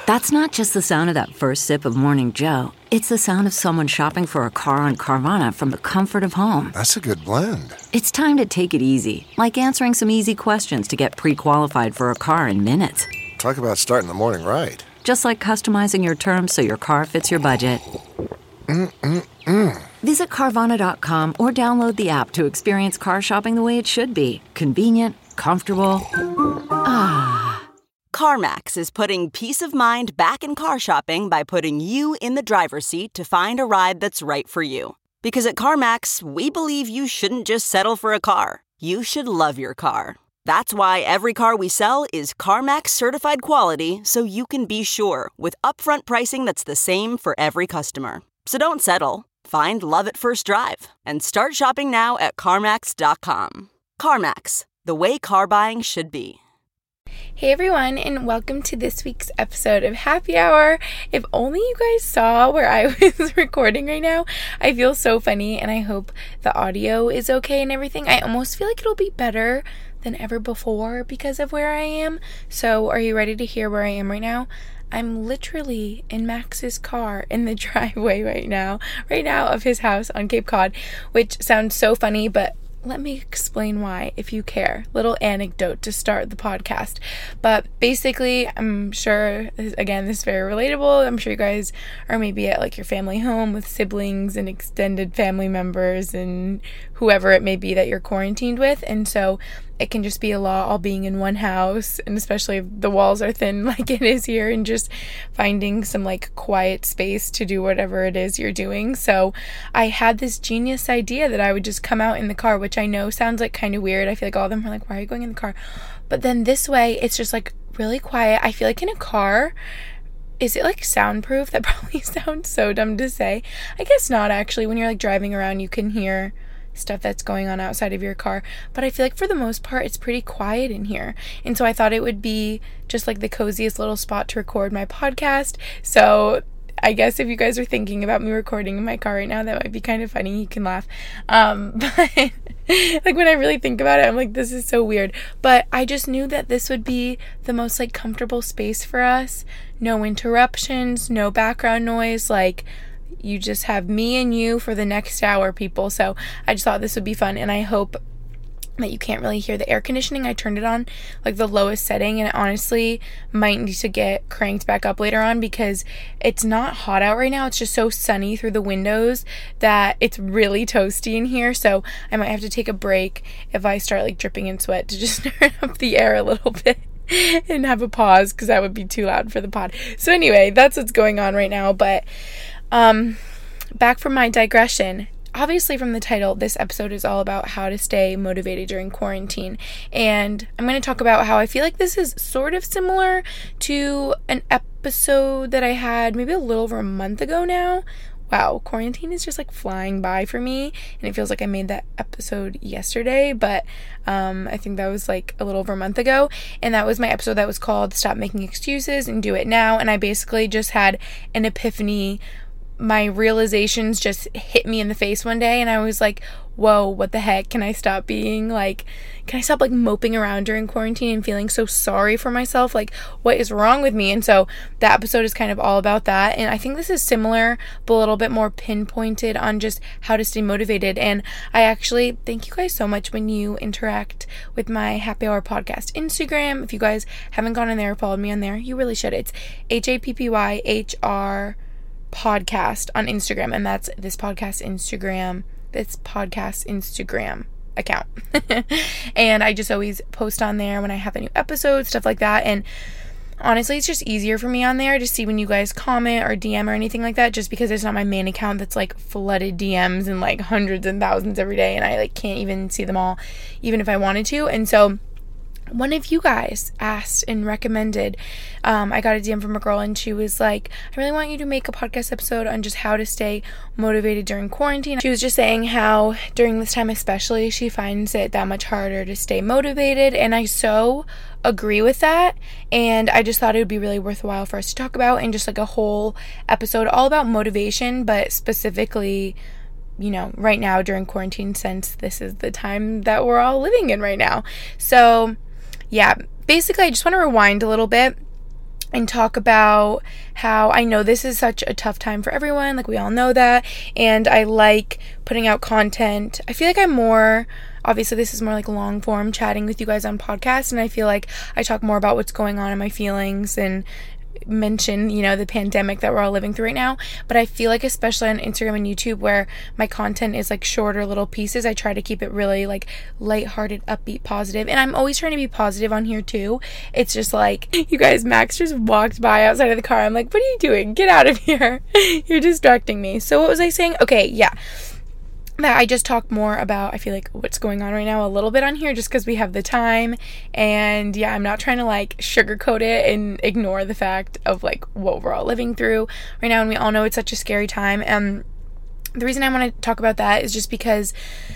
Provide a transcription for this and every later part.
That's not just the sound of that first sip of Morning Joe. It's the sound of someone shopping for a car on Carvana from the comfort of home. That's a good blend. It's time to take it easy, like answering some easy questions to get pre-qualified for a car in minutes. Talk about starting the morning right. Just like customizing your terms so your car fits your budget. Visit Carvana.com or download the app to experience car shopping the way it should be. Convenient, comfortable. CarMax is putting peace of mind back in car shopping by putting you in the driver's seat to find a ride that's right for you. Because at CarMax, we believe you shouldn't just settle for a car. You should love your car. That's why every car we sell is CarMax certified quality, so you can be sure with upfront pricing that's the same for every customer. So don't settle. Find love at first drive and start shopping now at CarMax.com. CarMax, the way car buying should be. Hey everyone, and welcome to this week's episode of Happy Hour. If only you guys saw where I was recording right now. I feel so funny, and I hope the audio is okay and everything. I almost feel like it'll be better than ever before because of where I am. So are you ready to hear where I am right now? I'm literally in Max's car in the driveway right now of his house on Cape Cod, which sounds so funny, but let me explain why, if you care. Little anecdote to start the podcast. But basically, I'm sure, again, this is very relatable. I'm sure you guys are maybe at like your family home with siblings and extended family members and whoever it may be that you're quarantined with. And so it can just be a lot all being in one house, and especially if the walls are thin like it is here, and just finding some like quiet space to do whatever it is you're doing. So I had this genius idea that I would just come out in the car, which I know sounds like kind of weird. I feel like all of them are like, why are you going in the car? But then this way, it's just like really quiet. I feel like in a car, is it like soundproof? That probably sounds so dumb to say. I guess not, actually. When you're like driving around, you can hear stuff that's going on outside of your car, but I feel like for the most part it's pretty quiet in here, and so I thought it would be just like the coziest little spot to record my podcast. So I guess if you guys are thinking about me recording in my car right now, that might be kind of funny. You can laugh, but like when I really think about it, I'm like, this is so weird. But I just knew that this would be the most like comfortable space for us. No interruptions, no background noise, like you just have me and you for the next hour, people. So I just thought this would be fun, and I hope that you can't really hear the air conditioning. I turned it on like the lowest setting, and it honestly might need to get cranked back up later on because it's not hot out right now. It's just so sunny through the windows that it's really toasty in here. So I might have to take a break if I start like dripping in sweat to just turn up the air a little bit and have a pause, because that would be too loud for the pod. So anyway, that's what's going on right now. But back from my digression. Obviously, from the title, this episode is all about how to stay motivated during quarantine. And I'm going to talk about how I feel like this is sort of similar to an episode that I had maybe a little over a month ago now. Wow, quarantine is just like flying by for me, and it feels like I made that episode yesterday, but I think that was like a little over a month ago, and that was my episode that was called Stop Making Excuses and Do It Now. And I basically just had an epiphany. My realizations just hit me in the face one day, and I was like, whoa, what the heck? Can I stop moping around during quarantine and feeling so sorry for myself? Like, what is wrong with me? And so that episode is kind of all about that. And I think this is similar, but a little bit more pinpointed on just how to stay motivated. And I actually thank you guys so much when you interact with my Happy Hour podcast Instagram. If you guys haven't gone in there or followed me on there, you really should. It's HAPPYHR podcast on Instagram, and that's this podcast Instagram account. And I just always post on there when I have a new episode, stuff like that. And honestly, it's just easier for me on there to see when you guys comment or DM or anything like that, just because it's not my main account that's like flooded DMs and like hundreds and thousands every day, and I like can't even see them all even if I wanted to. And so one of you guys asked and recommended, I got a DM from a girl, and she was like, I really want you to make a podcast episode on just how to stay motivated during quarantine. She was just saying how during this time especially, she finds it that much harder to stay motivated, and I so agree with that. And I just thought it would be really worthwhile for us to talk about, and just like a whole episode all about motivation, but specifically, you know, right now during quarantine, since this is the time that we're all living in right now. So yeah, basically I just want to rewind a little bit and talk about how I know this is such a tough time for everyone, like we all know that, and I like putting out content. I feel like I'm more, obviously this is more like long form chatting with you guys on podcasts, and I feel like I talk more about what's going on in my feelings and mention, you know, the pandemic that we're all living through right now. But I feel like especially on Instagram and YouTube, where my content is like shorter little pieces, I try to keep it really like lighthearted, upbeat, positive. And I'm always trying to be positive on here too. It's just like, you guys, Max just walked by outside of the car. I'm like, what are you doing? Get out of here. You're distracting me. So what was I saying? Okay, yeah. That I just talk more about, I feel like, what's going on right now a little bit on here just because we have the time. And yeah, I'm not trying to like sugarcoat it and ignore the fact of like what we're all living through right now, and we all know it's such a scary time. And the reason I want to talk about that is just because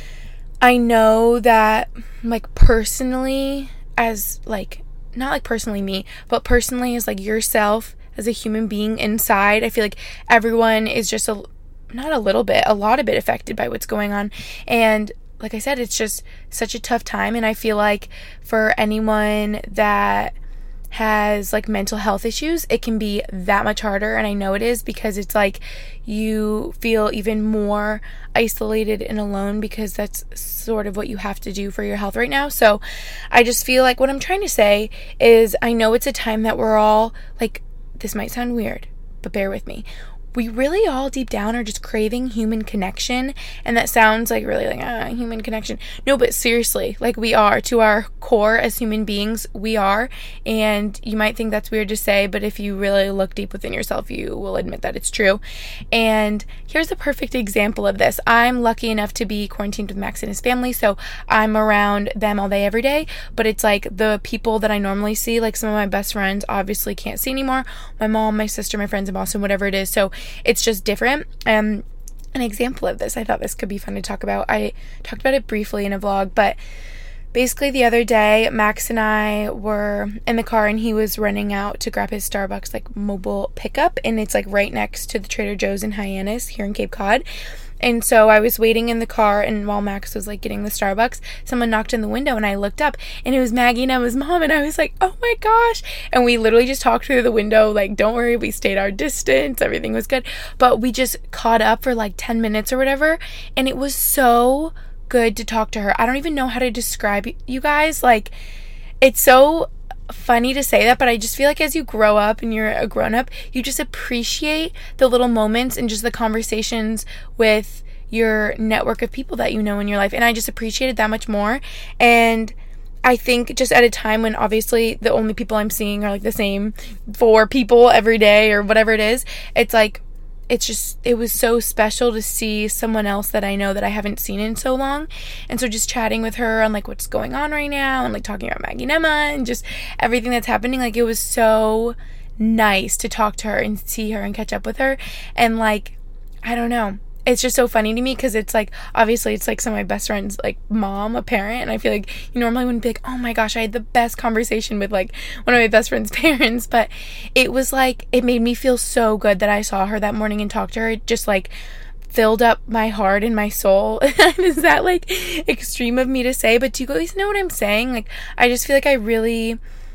I know that like personally, as like, not like personally me, but personally as like yourself as a human being inside, I feel like everyone is just not a little bit, a lot of it affected by what's going on. And like I said, it's just such a tough time. And I feel like for anyone that has like mental health issues, it can be that much harder. And I know it is, because it's like you feel even more isolated and alone, because that's sort of what you have to do for your health right now. So I just feel like what I'm trying to say is, I know it's a time that we're all like, this might sound weird, but bear with me. We really all deep down are just craving human connection. And that sounds like really like, human connection. No, but seriously, like we are, to our core as human beings, we are. And you might think that's weird to say, but if you really look deep within yourself, you will admit that it's true. And here's a perfect example of this. I'm lucky enough to be quarantined with Max and his family, so I'm around them all day, every day. But it's like the people that I normally see, like some of my best friends, obviously can't see anymore. My mom, my sister, my friends in Boston, whatever it is. So it's just different. An example of this, I thought this could be fun to talk about. I talked about it briefly in a vlog, but basically the other day, Max and I were in the car, and he was running out to grab his Starbucks like mobile pickup, and it's like right next to the Trader Joe's in Hyannis here in Cape Cod. And so I was waiting in the car, and while Max was like getting the Starbucks, someone knocked on the window, and I looked up, and it was Maggie and Emma's mom, and I was like, oh my gosh. And we literally just talked through the window, like, don't worry, we stayed our distance, everything was good. But we just caught up for like 10 minutes or whatever, and it was so good to talk to her. I don't even know how to describe you guys. Like, it's so funny to say that, but I just feel like as you grow up and you're a grown-up, you just appreciate the little moments and just the conversations with your network of people that you know in your life. And I just appreciate it that much more. And I think just at a time when obviously the only people I'm seeing are like the same 4 people every day or whatever it is, it's like, it was so special to see someone else that I know that I haven't seen in so long. And so just chatting with her on like what's going on right now, and like talking about Maggie and Emma and just everything that's happening, like it was so nice to talk to her and see her and catch up with her. And like, I don't know, it's just so funny to me, because it's like, obviously it's like some of my best friends, like mom, a parent, and I feel like you normally wouldn't be like, oh my gosh, I had the best conversation with like one of my best friend's parents. But it was like, it made me feel so good that I saw her that morning and talked to her. It just like filled up my heart and my soul. Is that like extreme of me to say? But do you guys know what I'm saying? Like, I just feel like I really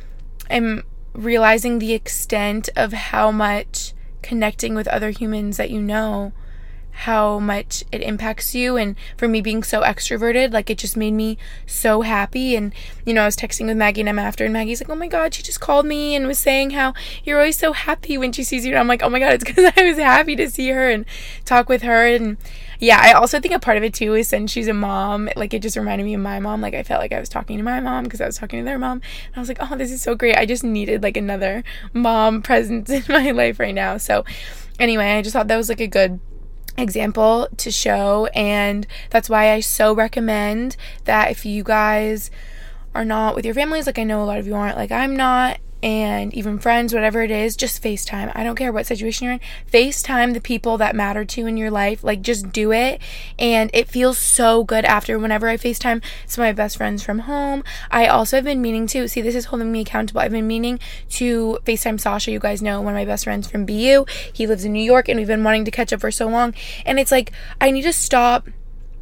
am realizing the extent of how much connecting with other humans that you know, how much it impacts you. And for me being so extroverted, like it just made me so happy. And you know, I was texting with Maggie and Emma after, and Maggie's like, oh my god, she just called me and was saying how you're always so happy when she sees you. And I'm like, oh my god, it's because I was happy to see her and talk with her. And yeah, I also think a part of it too is since she's a mom, like it just reminded me of my mom. Like I felt like I was talking to my mom because I was talking to their mom, and I was like, oh, this is so great. I just needed like another mom presence in my life right now. So anyway, I just thought that was like a good example to show. And that's why I so recommend that if you guys are not with your families, like I know a lot of you aren't, like I'm not, and even friends, whatever it is, just FaceTime. I don't care what situation you're in. FaceTime the people that matter to you in your life. Like, just do it. And it feels so good after. Whenever I FaceTime some of my best friends from home, I also have been meaning to, see, this is holding me accountable. I've been meaning to FaceTime Sasha. You guys know, one of my best friends from BU. He lives in New York, and we've been wanting to catch up for so long. And it's like, I need to stop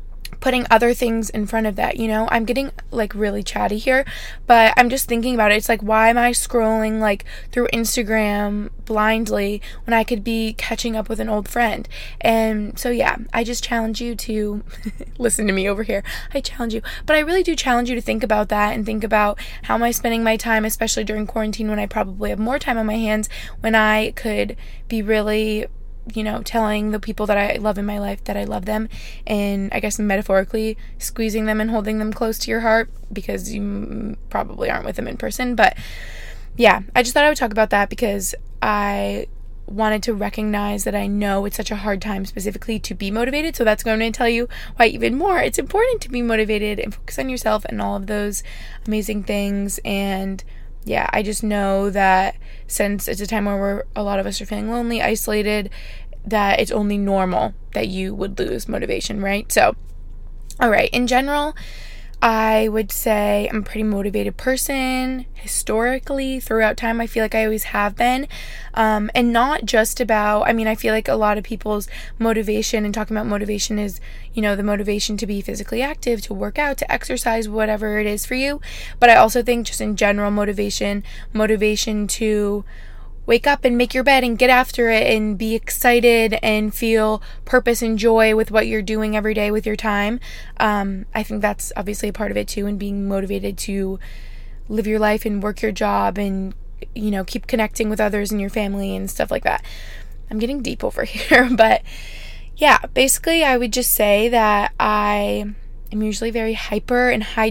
putting other things in front of that, you know? I'm getting like really chatty here, but I'm just thinking about it. It's like, why am I scrolling like through Instagram blindly when I could be catching up with an old friend? And so yeah, I just challenge you to listen to me over here. I challenge you, but I really do challenge you to think about that and think about, how am I spending my time, especially during quarantine when I probably have more time on my hands, when I could be really, you know, telling the people that I love in my life that I love them, and I guess metaphorically squeezing them and holding them close to your heart, because you probably aren't with them in person. But yeah, I just thought I would talk about that because I wanted to recognize that I know it's such a hard time specifically to be motivated. So that's going to tell you why even more it's important to be motivated and focus on yourself and all of those amazing things. And yeah, I just know that since it's a time where a lot of us are feeling lonely, isolated, that it's only normal that you would lose motivation, right? So, all right, in general, I would say I'm a pretty motivated person historically throughout time. I feel like I always have been. And not just about, I mean, I feel like a lot of people's motivation and talking about motivation is, you know, the motivation to be physically active, to work out, to exercise, whatever it is for you. But I also think just in general motivation to wake up and make your bed and get after it and be excited and feel purpose and joy with what you're doing every day with your time. I think that's obviously a part of it too, and being motivated to live your life and work your job and, you know, keep connecting with others in your family and stuff like that. I'm getting deep over here, but yeah, basically I would just say that I am usually very hyper and high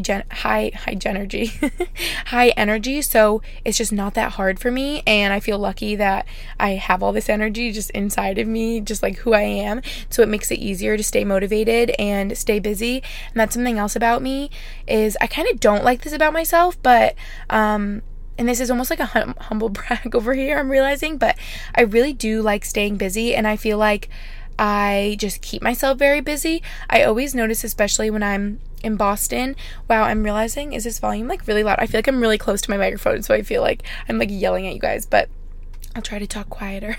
energy, so it's just not that hard for me, and I feel lucky that I have all this energy just inside of me, just like who I am, so it makes it easier to stay motivated and stay busy. And that's something else about me, is I kind of don't like this about myself, but and this is almost like a humble brag over here, I'm realizing, but I really do like staying busy, and I feel like I just keep myself very busy. I always notice, especially when I'm in Boston. Wow, I'm realizing, is this volume like really loud? I feel like I'm really close to my microphone, so I feel like I'm like yelling at you guys, but I'll try to talk quieter.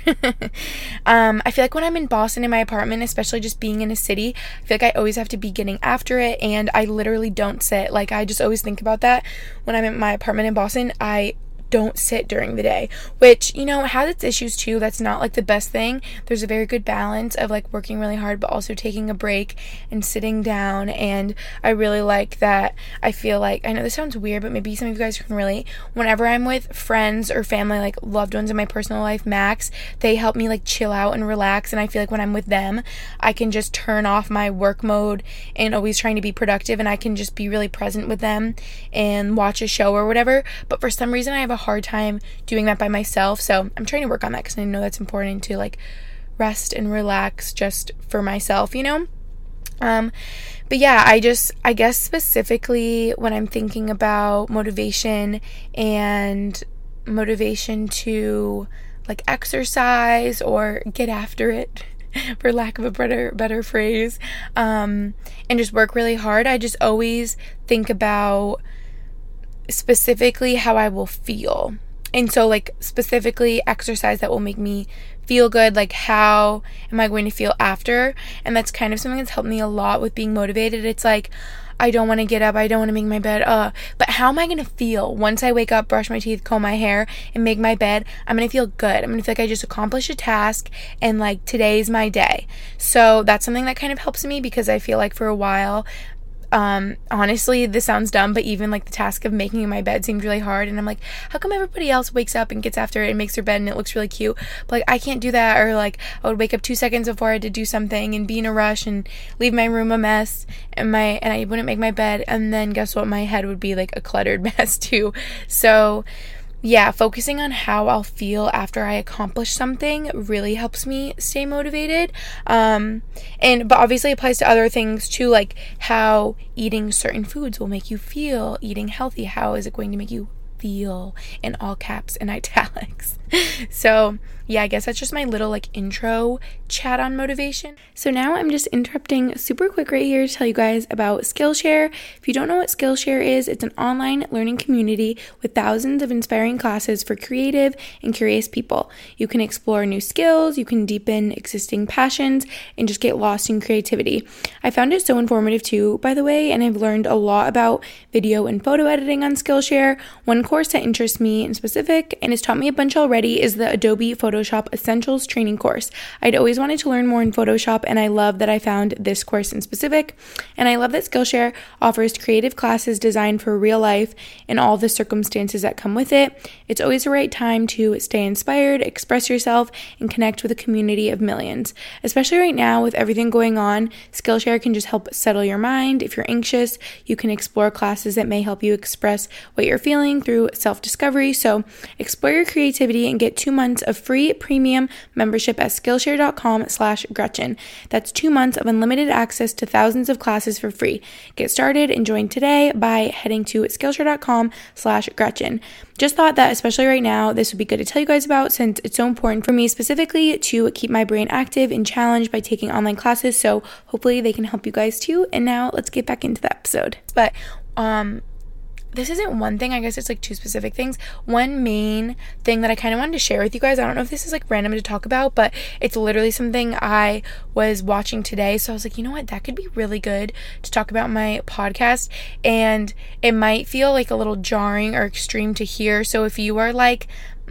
I feel like when I'm in Boston in my apartment, especially just being in a city, I feel like I always have to be getting after it, and I literally don't sit. Like, I just always think about that when I'm in my apartment in Boston. I don't sit during the day, which, you know, has its issues too. That's not like the best thing. There's a very good balance of like working really hard but also taking a break and sitting down, and I really like that. I feel like, I know this sounds weird, but maybe some of you guys can relate. Whenever I'm with friends or family, like loved ones in my personal life, Max, they help me like chill out and relax, and I feel like when I'm with them, I can just turn off my work mode and always trying to be productive, and I can just be really present with them and watch a show or whatever. But for some reason I have a hard time doing that by myself, so I'm trying to work on that, because I know that's important to like rest and relax just for myself, you know. But yeah, I guess specifically when I'm thinking about motivation and motivation to like exercise or get after it, for lack of a better phrase, and just work really hard, I just always think about specifically how I will feel. And so like specifically exercise that will make me feel good, like how am I going to feel after? And that's kind of something that's helped me a lot with being motivated. It's like, I don't want to get up, I don't want to make my bed, but how am I going to feel once I wake up, brush my teeth, comb my hair, and make my bed? I'm going to feel good. I'm going to feel like I just accomplished a task, and like today's my day. So that's something that kind of helps me, because I feel like for a while, honestly, this sounds dumb, but even like the task of making my bed seemed really hard, and I'm like, how come everybody else wakes up and gets after it and makes their bed and it looks really cute, but like I can't do that? Or like I would wake up 2 seconds before I had to do something and be in a rush and leave my room a mess, and I wouldn't make my bed, and then guess what, my head would be like a cluttered mess too. So yeah, focusing on how I'll feel after I accomplish something really helps me stay motivated. But obviously it applies to other things too, like how eating certain foods will make you feel. Eating healthy, how is it going to make you feel, in all caps and italics. So yeah, I guess that's just my little like intro chat on motivation. So now I'm just interrupting super quick right here to tell you guys about Skillshare. If you don't know what Skillshare is, it's an online learning community with thousands of inspiring classes for creative and curious people. You can explore new skills, you can deepen existing passions, and just get lost in creativity. I found it so informative too, by the way, and I've learned a lot about video and photo editing on Skillshare. One course that interests me in specific and has taught me a bunch already is the Adobe Photoshop Essentials training course. I'd always wanted to learn more in Photoshop, and I love that I found this course in specific. And I love that Skillshare offers creative classes designed for real life and all the circumstances that come with it. It's always the right time to stay inspired, express yourself, and connect with a community of millions. Especially right now with everything going on, Skillshare can just help settle your mind. If you're anxious, you can explore classes that may help you express what you're feeling through self-discovery. So explore your creativity and get 2 months of free premium membership at Skillshare.com/Gretchen. That's 2 months of unlimited access to thousands of classes for free. Get started and join today by heading to Skillshare.com/Gretchen. Just thought that especially right now, this would be good to tell you guys about since it's so important for me specifically to keep my brain active and challenged by taking online classes. So hopefully they can help you guys too. And now let's get back into the episode. But this isn't one thing, I guess it's like two specific things. One main thing that I kind of wanted to share with you guys, I don't know if this is like random to talk about, but it's literally something I was watching today. So I was like, you know what, that could be really good to talk about my podcast. And it might feel like a little jarring or extreme to hear. So if you are like,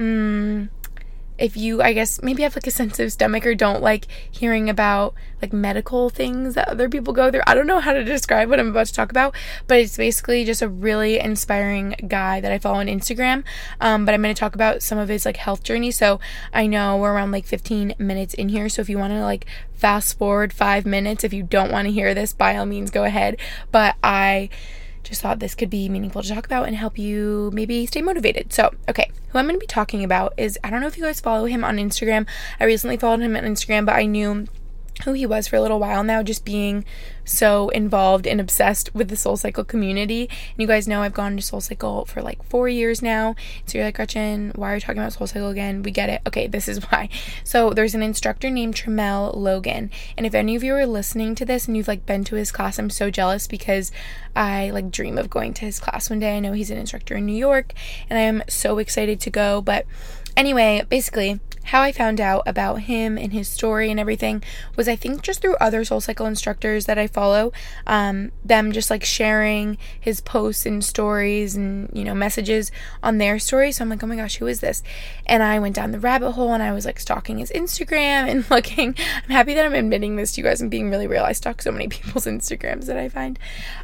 if you, I guess, maybe have like a sensitive stomach or don't like hearing about like medical things that other people go through. I don't know how to describe what I'm about to talk about, but it's basically just a really inspiring guy that I follow on Instagram. But I'm going to talk about some of his like health journey. So I know we're around like 15 minutes in here. So if you want to like fast forward 5 minutes, if you don't want to hear this, by all means, go ahead. But I just thought this could be meaningful to talk about and help you maybe stay motivated. So, okay, who I'm going to be talking about is, I don't know if you guys follow him on Instagram. I recently followed him on Instagram, but I knew who he was for a little while now, just being so involved and obsessed with the SoulCycle community. And you guys know I've gone to SoulCycle for like 4 years now. So you're like, Gretchen, why are you talking about SoulCycle again? We get it. Okay, this is why. So there's an instructor named Tramel Logan. And if any of you are listening to this and you've like been to his class, I'm so jealous because I like dream of going to his class one day. I know he's an instructor in New York and I am so excited to go. But anyway, basically, how I found out about him and his story and everything was, I think, just through other SoulCycle instructors that I follow, them just like sharing his posts and stories and, you know, messages on their stories. So I'm like, oh my gosh, who is this? And I went down the rabbit hole and I was like stalking his Instagram and looking. I'm happy that I'm admitting this to you guys and being really real. I stalk so many people's Instagrams that I find.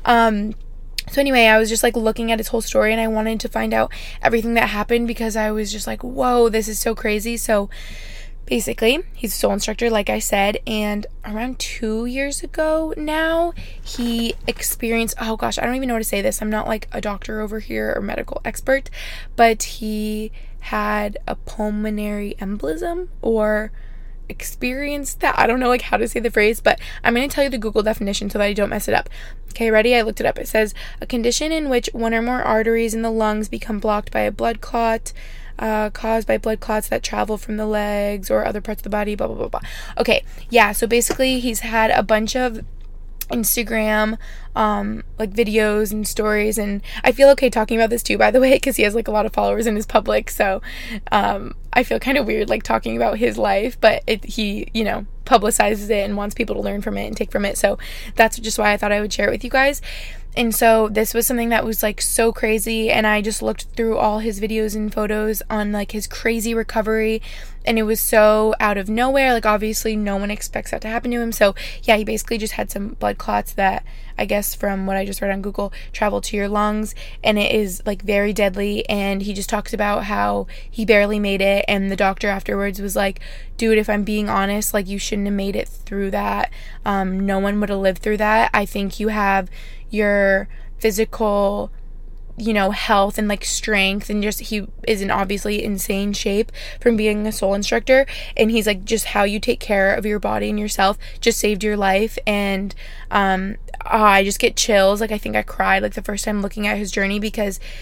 So anyway, I was just like looking at his whole story and I wanted to find out everything that happened because I was just like, whoa, this is so crazy. So basically, he's a soul instructor, like I said, and around 2 years ago now, he experienced, oh gosh, I don't even know how to say this. I'm not like a doctor over here or medical expert, but he had a pulmonary embolism or experienced that. I don't know like how to say the phrase, but I'm going to tell you the Google definition so that I don't mess it up. Okay, ready? I looked it up. It says a condition in which one or more arteries in the lungs become blocked by a blood clot, caused by blood clots that travel from the legs or other parts of the body, blah, blah, blah, blah. Okay, yeah, so basically he's had a bunch of Instagram like videos and stories, and I feel okay talking about this too, by the way, because he has like a lot of followers and is public, so I feel kind of weird like talking about his life, but he you know, publicizes it and wants people to learn from it and take from it, so that's just why I thought I would share it with you guys. And so this was something that was like so crazy, and I just looked through all his videos and photos on like his crazy recovery, and it was so out of nowhere. Like obviously no one expects that to happen to him. So yeah, he basically just had some blood clots that, I guess from what I just read on Google, travel to your lungs, and it is like very deadly. And he just talks about how he barely made it, and the doctor afterwards was like, dude, if I'm being honest, like you shouldn't have made it through that. No one would have lived through that. I think you have your physical, you know, health and like strength, and just he is in obviously insane shape from being a soul instructor, and he's like, just how you take care of your body and yourself just saved your life. And I just get chills. Like I think I cried like the first time looking at his journey, because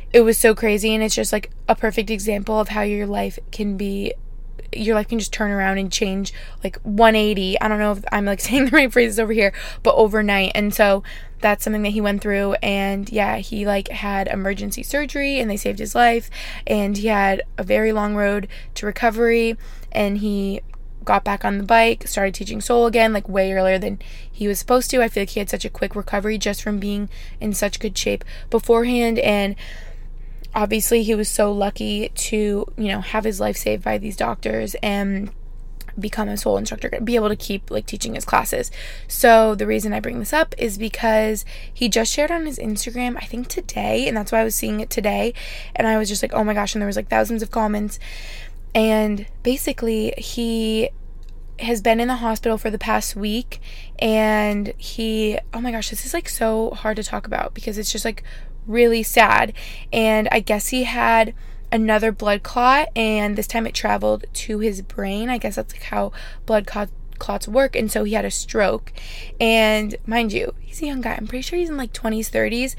it was so crazy, and it's just like a perfect example of how your life can just turn around and change like 180. I don't know if I'm like saying the right phrases over here, but overnight. And so that's something that he went through, and yeah, he like had emergency surgery and they saved his life, and he had a very long road to recovery, and he got back on the bike, started teaching soul again, like way earlier than he was supposed to. I feel like he had such a quick recovery just from being in such good shape beforehand, and obviously he was so lucky to, have his life saved by these doctors and become a soul instructor, be able to keep like teaching his classes. So the reason I bring this up is because he just shared on his Instagram, I think today, and that's why I was seeing it today, and I was just like, oh my gosh, and there was like thousands of comments. And basically he has been in the hospital for the past week, and oh my gosh, this is like so hard to talk about because it's just like really sad. And I guess he had another blood clot, and this time it traveled to his brain. I guess that's like how blood clots work. And so he had a stroke, and mind you, he's a young guy. I'm pretty sure he's in like 20s, 30s,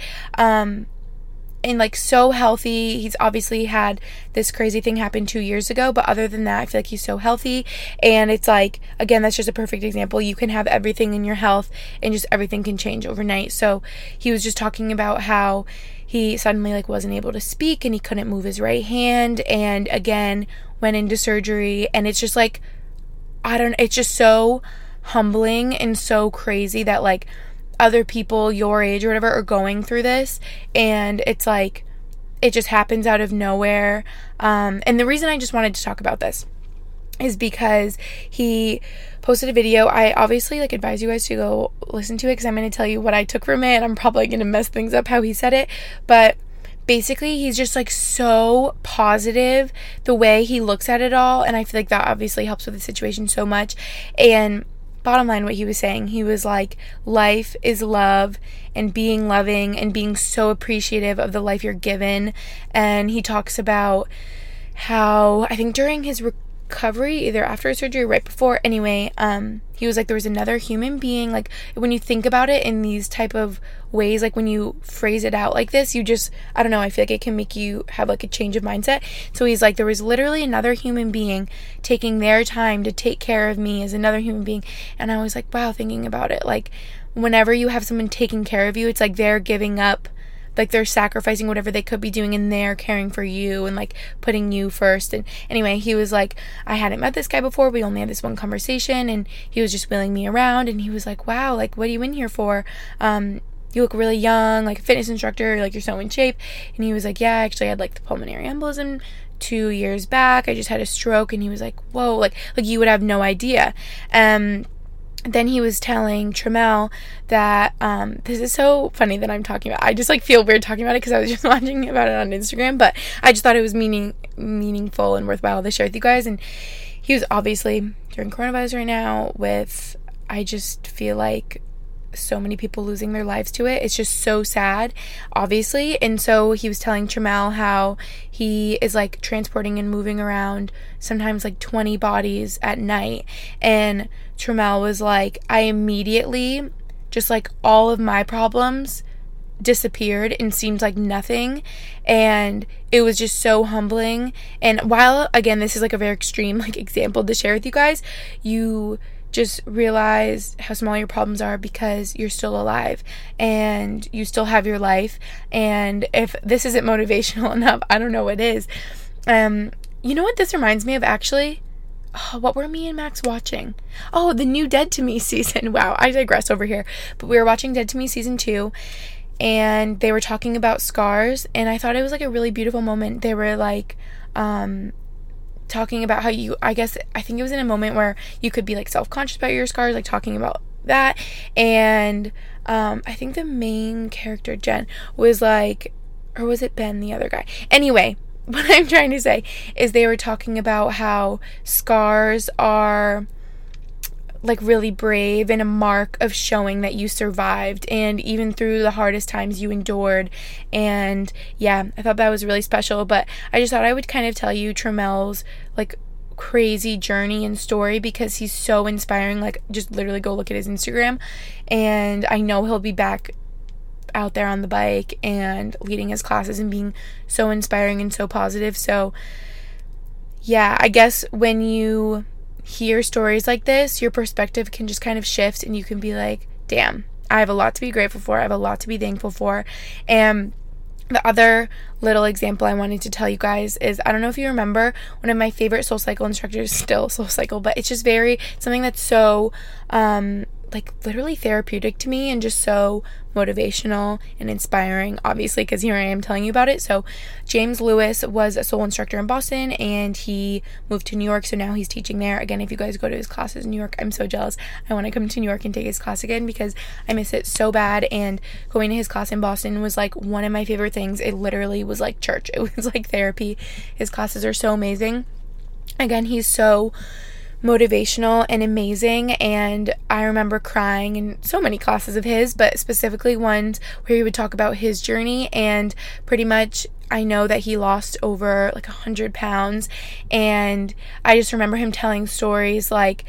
and like so healthy. He's obviously had this crazy thing happen 2 years ago, but other than that, I feel like he's so healthy. And it's like, again, that's just a perfect example. You can have everything in your health and just everything can change overnight. So he was just talking about how he suddenly like wasn't able to speak, and he couldn't move his right hand, and again went into surgery. And it's just like, it's just so humbling and so crazy that like other people your age or whatever are going through this, and it's like it just happens out of nowhere. And the reason I just wanted to talk about this is because he posted a video. I obviously like advise you guys to go listen to it because I'm going to tell you what I took from it, and I'm probably going to mess things up how he said it, but basically he's just like so positive the way he looks at it all, and I feel like that obviously helps with the situation so much. And bottom line, what he was saying, he was like, life is love, and being loving and being so appreciative of the life you're given. And he talks about how, I think during his recovery, either after surgery or right before, anyway, he was like, there was another human being. Like when you think about it in these type of ways, like when you phrase it out like this, you just, I don't know, I feel like it can make you have like a change of mindset. So he's like, there was literally another human being taking their time to take care of me as another human being. And I was like, wow, thinking about it, like whenever you have someone taking care of you, it's like they're giving up, like they're sacrificing whatever they could be doing, and they're caring for you and like putting you first. And anyway, he was like, I hadn't met this guy before. We only had this one conversation, and he was just wheeling me around, and he was like, wow, like what are you in here for? You look really young, like a fitness instructor, like you're so in shape. And he was like, yeah, actually I had like the pulmonary embolism 2 years back. I just had a stroke. And he was like, whoa, like you would have no idea. Then he was telling Tramel that, this is so funny that I'm talking about. I just like feel weird talking about it because I was just watching about it on Instagram, but I just thought it was meaningful and worthwhile to share with you guys. And he was obviously during coronavirus right now I just feel like so many people losing their lives to it. It's just so sad, obviously. And so he was telling Tramel how he is like transporting and moving around sometimes like 20 bodies at night. And Tramel was like, I immediately just like all of my problems disappeared and seemed like nothing, and it was just so humbling. And while again this is like a very extreme like example to share with you guys, you just realize how small your problems are because you're still alive and you still have your life. And if this isn't motivational enough, I don't know what is. You know what this reminds me of actually? Oh, what were me and Max watching? Oh, the new Dead to Me season. Wow, I digress over here. But we were watching Dead to Me season 2, and they were talking about scars, and I thought it was like a really beautiful moment. They were like talking about how I think it was in a moment where you could be like self-conscious about your scars, like talking about that. And I think the main character, Jen, was like, or was it Ben, the other guy? Anyway, what I'm trying to say is they were talking about how scars are like really brave and a mark of showing that you survived, and even through the hardest times you endured. And yeah, I thought that was really special. But I just thought I would kind of tell you Tramel's like crazy journey and story because he's so inspiring. Like just literally go look at his Instagram, and I know he'll be back out there on the bike and leading his classes and being so inspiring and so positive. So yeah, I guess when you hear stories like this, your perspective can just kind of shift and you can be like, damn, I have a lot to be grateful for. I have a lot to be thankful for. And the other little example I wanted to tell you guys is, I don't know if you remember, one of my favorite SoulCycle instructors, still SoulCycle, but it's just something that's so, like literally therapeutic to me and just so motivational and inspiring, obviously, because here I am telling you about it. So James Lewis was a soul instructor in Boston and he moved to New York, so now he's teaching there. Again, if you guys go to his classes in New York, I'm so jealous. I want to come to New York and take his class again because I miss it so bad, and going to his class in Boston was like one of my favorite things. It literally was like church. It was like therapy. His classes are so amazing. Again, he's so motivational and amazing, and I remember crying in so many classes of his, but specifically ones where he would talk about his journey, and pretty much I know that he lost over like 100 pounds, and I just remember him telling stories like,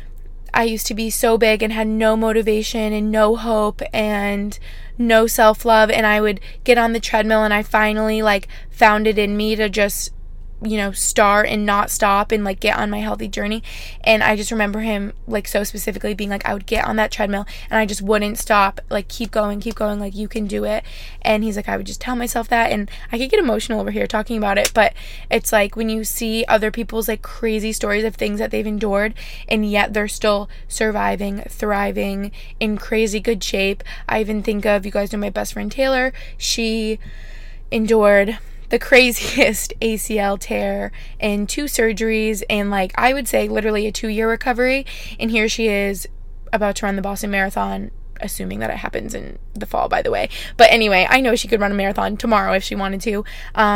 I used to be so big and had no motivation and no hope and no self-love, and I would get on the treadmill and I finally like found it in me to just start and not stop and like get on my healthy journey. And I just remember him like so specifically being like, I would get on that treadmill and I just wouldn't stop, like keep going, like you can do it. And he's like, I would just tell myself that, and I could get emotional over here talking about it, but it's like when you see other people's like crazy stories of things that they've endured and yet they're still surviving, thriving, in crazy good shape. I even think of, you guys know my best friend Taylor, she endured the craziest ACL tear and 2 surgeries and like I would say literally a 2-year recovery, and here she is about to run the Boston Marathon, assuming that it happens in the fall, by the way. But anyway, I know she could run a marathon tomorrow if she wanted to.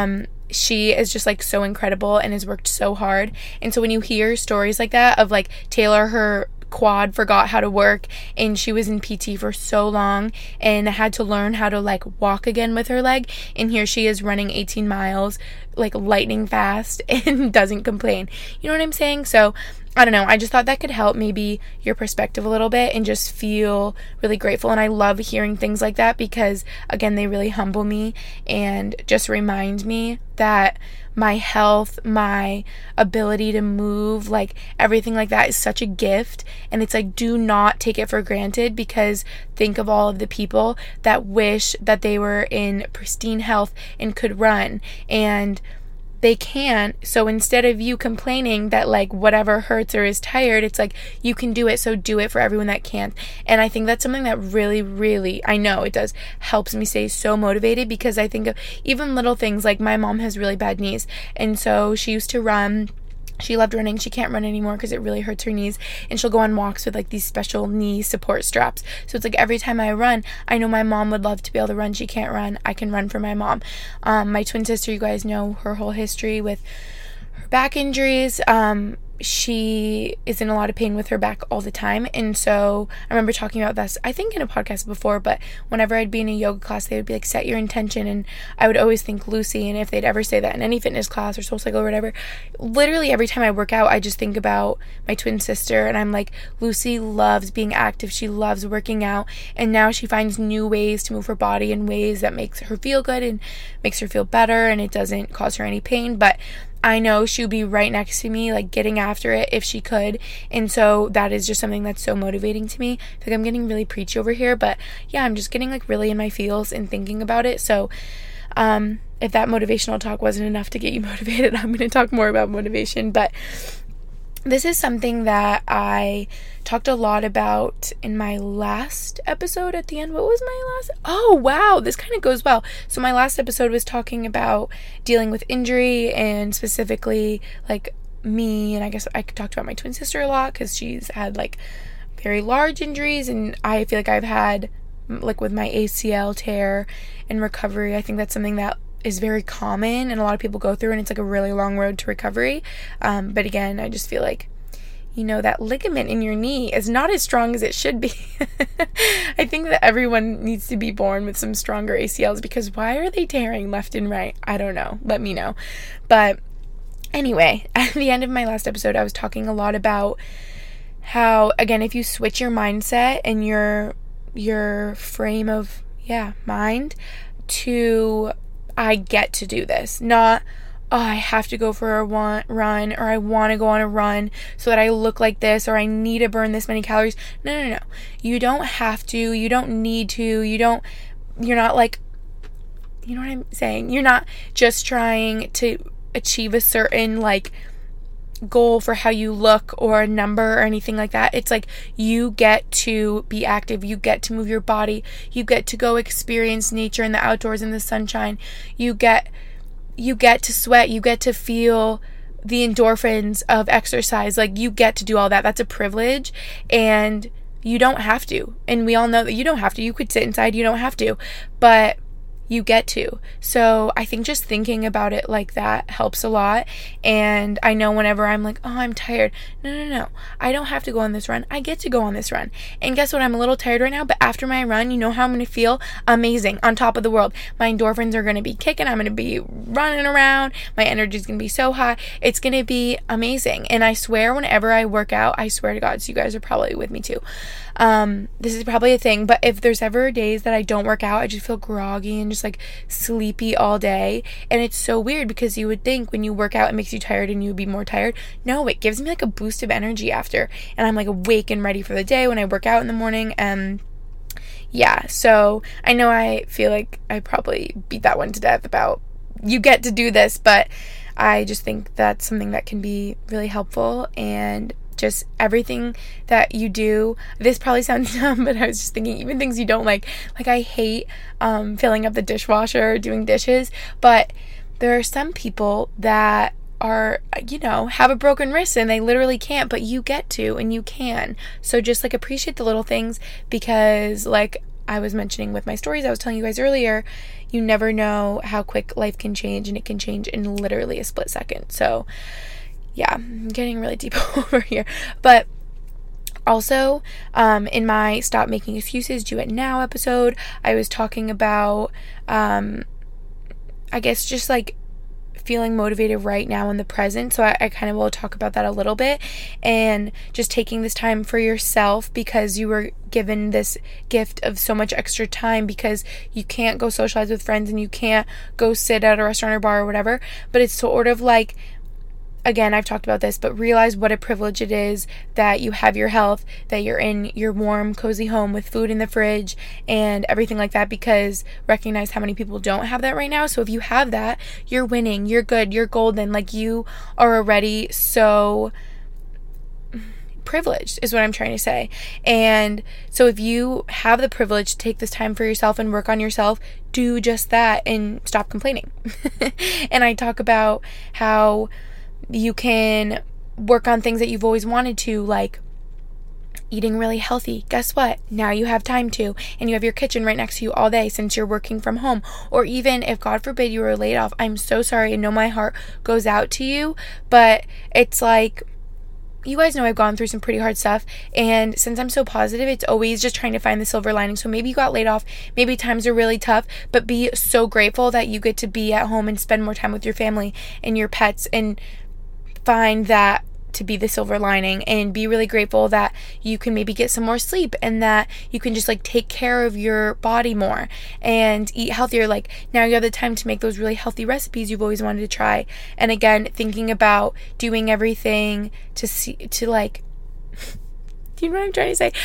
She is just like so incredible and has worked so hard. And so when you hear stories like that of like Taylor, her quad forgot how to work and she was in PT for so long and had to learn how to like walk again with her leg, and here she is running 18 miles like lightning fast and doesn't complain. You know what I'm saying? So I don't know, I just thought that could help maybe your perspective a little bit and just feel really grateful. And I love hearing things like that because again, they really humble me and just remind me that my health, my ability to move, like everything like that is such a gift. And it's like, do not take it for granted, because think of all of the people that wish that they were in pristine health and could run, and they can't. So instead of you complaining that like whatever hurts or is tired, it's like you can do it, so do it for everyone that can't. And I think that's something that really, really, I know it does, helps me stay so motivated, because I think of even little things like my mom has really bad knees, and so she used to run. She loved running. She can't run anymore because it really hurts her knees. And she'll go on walks with like these special knee support straps. So it's like every time I run, I know my mom would love to be able to run. She can't run. I can run for my mom. My twin sister, you guys know her whole history with her back injuries. She is in a lot of pain with her back all the time. And so I remember talking about this, I think in a podcast before, but whenever I'd be in a yoga class, they would be like, set your intention. And I would always think Lucy. And if they'd ever say that in any fitness class or SoulCycle or whatever, literally every time I work out, I just think about my twin sister. And I'm like, Lucy loves being active. She loves working out. And now she finds new ways to move her body in ways that makes her feel good and makes her feel better. And it doesn't cause her any pain. But I know she would be right next to me, like getting after it if she could. And so that is just something that's so motivating to me. I think I'm getting really preachy over here, but yeah, I'm just getting like really in my feels and thinking about it. So if that motivational talk wasn't enough to get you motivated, I'm going to talk more about motivation. But this is something that I talked a lot about in my last episode at the end. What was my last? Oh, wow. This kind of goes well. So my last episode was talking about dealing with injury, and specifically like me. And I guess I talked about my twin sister a lot because she's had like very large injuries. And I feel like I've had like with my ACL tear and recovery, I think that's something that is very common and a lot of people go through, and it's like a really long road to recovery. But again, I just feel like, you know, that ligament in your knee is not as strong as it should be. I think that everyone needs to be born with some stronger ACLs, because why are they tearing left and right? I don't know. Let me know. But anyway, at the end of my last episode, I was talking a lot about how, again, if you switch your mindset and your frame of mind to I get to do this, not I have to go for a run, or I want to go on a run so that I look like this, or I need to burn this many calories. No. You don't have to. You don't need to. You're not like, you know what I'm saying? You're not just trying to achieve a certain like goal for how you look or a number or anything like that. It's like you get to be active. You get to move your body. You get to go experience nature in the outdoors in the sunshine. You get to sweat, you get to feel the endorphins of exercise. Like, you get to do all that. That's a privilege, and you don't have to. And we all know that you don't have to. You could sit inside, you don't have to, but you get to. So I think just thinking about it like that helps a lot. And I know whenever I'm like, oh, I'm tired. No. I don't have to go on this run. I get to go on this run. And guess what? I'm a little tired right now, but after my run, you know how I'm going to feel? Amazing. On top of the world. My endorphins are going to be kicking. I'm going to be running around. My energy is going to be so high. It's going to be amazing. And I swear, whenever I work out, I swear to God, so you guys are probably with me too. This is probably a thing, but if there's ever days that I don't work out, I just feel groggy and just like sleepy all day. And it's so weird because you would think when you work out it makes you tired and you would be more tired. No, it gives me like a boost of energy after, and I'm like awake and ready for the day when I work out in the morning. Yeah, so I know I feel like I probably beat that one to death about you get to do this, but I just think that's something that can be really helpful. And just everything that you do, this probably sounds dumb, but I was just thinking, even things you don't like I hate filling up the dishwasher or doing dishes, but there are some people that are, have a broken wrist and they literally can't, but you get to, and you can. So just like appreciate the little things, because like I was mentioning with my stories I was telling you guys earlier, you never know how quick life can change, and it can change in literally a split second. So yeah, I'm getting really deep over here. But also, in my Stop Making Excuses, Do It Now episode, I was talking about, I guess just like feeling motivated right now in the present. So I kind of will talk about that a little bit, and just taking this time for yourself, because you were given this gift of so much extra time, because you can't go socialize with friends and you can't go sit at a restaurant or bar or whatever. But it's sort of like, again, I've talked about this, but realize what a privilege it is that you have your health, that you're in your warm, cozy home with food in the fridge and everything like that, because recognize how many people don't have that right now. So if you have that, you're winning, you're good, you're golden. Like, you are already so privileged, is what I'm trying to say. And so if you have the privilege to take this time for yourself and work on yourself, do just that and stop complaining. And I talk about how you can work on things that you've always wanted to, like eating really healthy. Guess what? Now you have time to, and you have your kitchen right next to you all day since you're working from home. Or even if, God forbid, you were laid off, I'm so sorry, and know my heart goes out to you, but it's like, you guys know I've gone through some pretty hard stuff, and since I'm so positive, it's always just trying to find the silver lining. So maybe you got laid off, maybe times are really tough, but be so grateful that you get to be at home and spend more time with your family and your pets, and find that to be the silver lining, and be really grateful that you can maybe get some more sleep, and that you can just like take care of your body more and eat healthier. Like, now you have the time to make those really healthy recipes you've always wanted to try. And again, thinking about doing everything to like, do you know what I'm trying to say?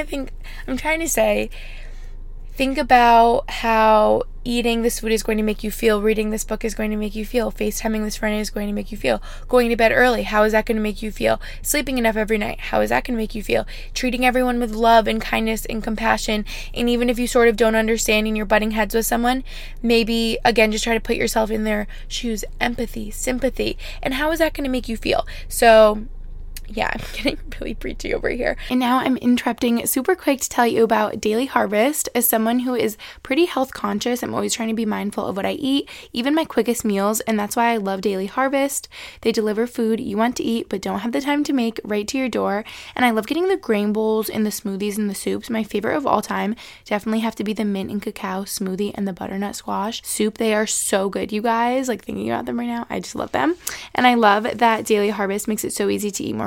I'm trying to say, think about how eating this food is going to make you feel, reading this book is going to make you feel, FaceTiming this friend is going to make you feel, going to bed early, how is that going to make you feel, sleeping enough every night, how is that going to make you feel, treating everyone with love and kindness and compassion. And even if you sort of don't understand and you're butting heads with someone, maybe, again, just try to put yourself in their shoes, empathy, sympathy, and how is that going to make you feel? So yeah, I'm getting really preachy over here. And now I'm interrupting super quick to tell you about Daily Harvest. As someone who is pretty health conscious, I'm always trying to be mindful of what I eat, even my quickest meals, and that's why I love Daily Harvest. They deliver food you want to eat but don't have the time to make right to your door. And I love getting the grain bowls and the smoothies and the soups. My favorite of all time definitely have to be the mint and cacao smoothie and the butternut squash soup. They are so good, you guys. Like, thinking about them right now, I just love them. And I love that Daily Harvest makes it so easy to eat more